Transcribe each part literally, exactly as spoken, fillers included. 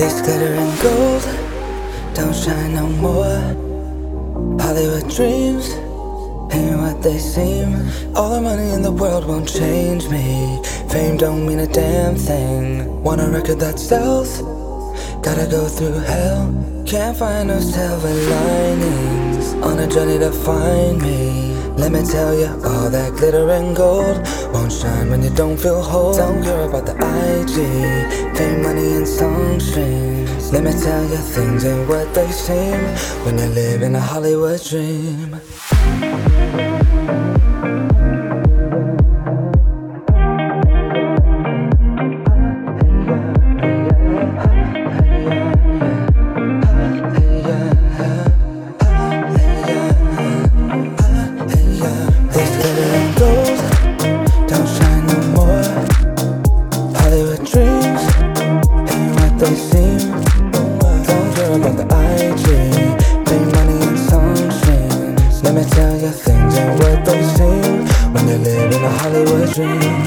This glitter and gold don't shine no more. Hollywood dreams ain't what they seem. All the money in the world won't change me. Fame don't mean a damn thing. Want a record that sells? Gotta go through hell. Can't find no silver linings on a journey to find me. Let me tell you, all that glitter and gold won't shine when you don't feel whole. Don't care about the I G, fame, money, and song streams. Let me tell you, things ain't what they seem when you live in a Hollywood dream. They seem, don't care about the I G, pay money and song streams. Let me tell you, things ain't what they seem when you live in a Hollywood dream.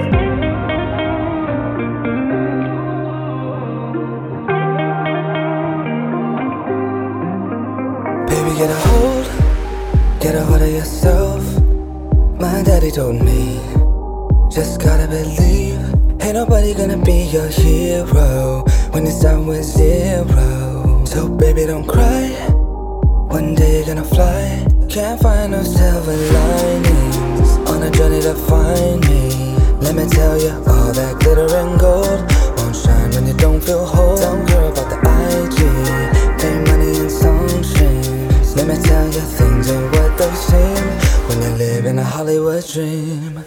Baby, get a hold, get a hold of yourself. My daddy told me, just gotta believe. Ain't nobody gonna be your hero when you start with zero. So baby, don't cry, one day you're gonna fly. Can't find no silver linings on a journey to find me. Let me tell you, all that glitter and gold won't shine when you don't feel whole. Don't care about the I G, pay money and song streams. Let me tell you, things ain't what they seem when you live in a Hollywood dream.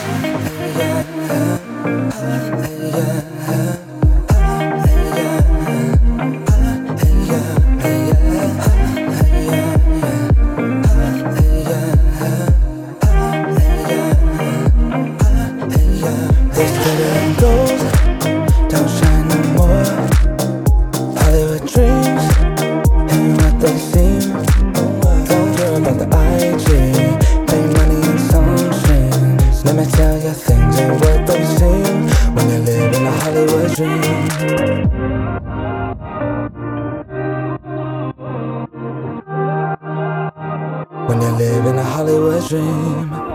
This glitter and gold don't shine no more. Hollywood dreams ain't what they seem. Don't care about the I G, pay money and song streams. Let me tell you, things ain't what they seem when you live in a Hollywood dream. When you live in a Hollywood dream.